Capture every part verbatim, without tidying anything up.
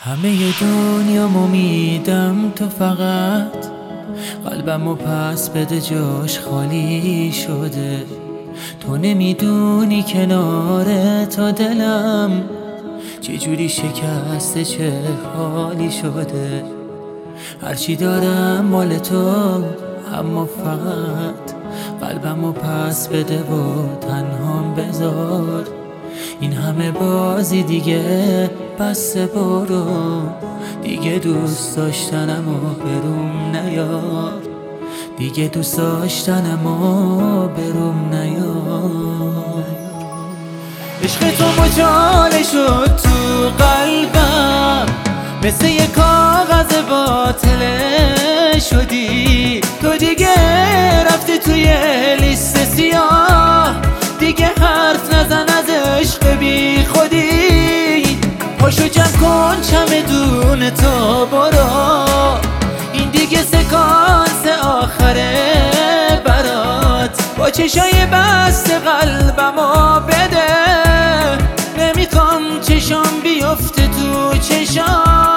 همه دنیامو میدم تو فقط قلبمو پس بده، جاش خالی شده. تو نمیدونی کنار تا دلم چجوری شکسته، چه حالی شده. هرچی دارم مال تو، اما فقط قلبمو پس بده و تنهام بذار. این همه بازی دیگه بس، برو دیگه. دوست داشتنمو بروم نیار، دیگه دوست داشتنمو بروم نیار. عشق تو مجاله شد تو قلبم، مثل یه کاغذ باطله شدی. تو دیگه رفتی توی لیست سیاه، دیگه حرف نزن از عشق بی خودی. پاشو جمع کن چمدون تو برو، این دیگه سکانس آخره برات. با چشای بسته قلبمو بده، نمیخوام چشام بیفته تو چشام.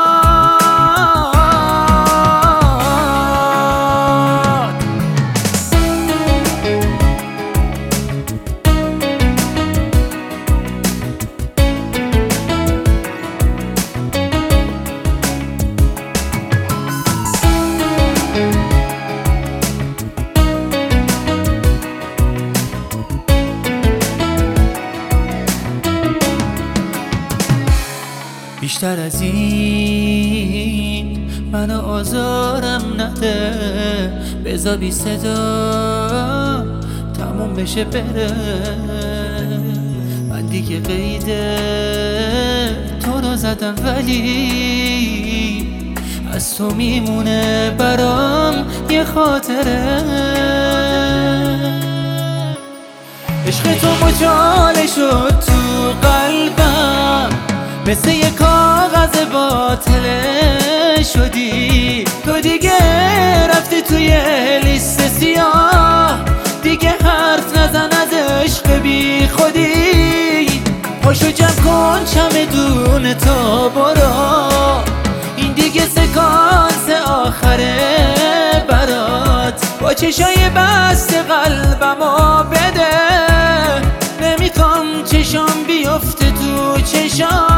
بیشتر از این منو آزارم نده، بذار بی صدا تموم بشه بره. من دیگه قید تو رو زدم، ولی از تو میمونه برام یه خاطره. عشق تو مجاله شد تو قلبم، مثل یه کاغذ باطله شدی. تو دیگه رفتی توی لیست سیاه، دیگه حرف نزن از عشق بی خودی. پاشو جمع کن چمدون تو برو، این دیگه سکانس آخره برات. با چشای بسته قلبمو بده، نمیخوام چشام بیفته تو چشام.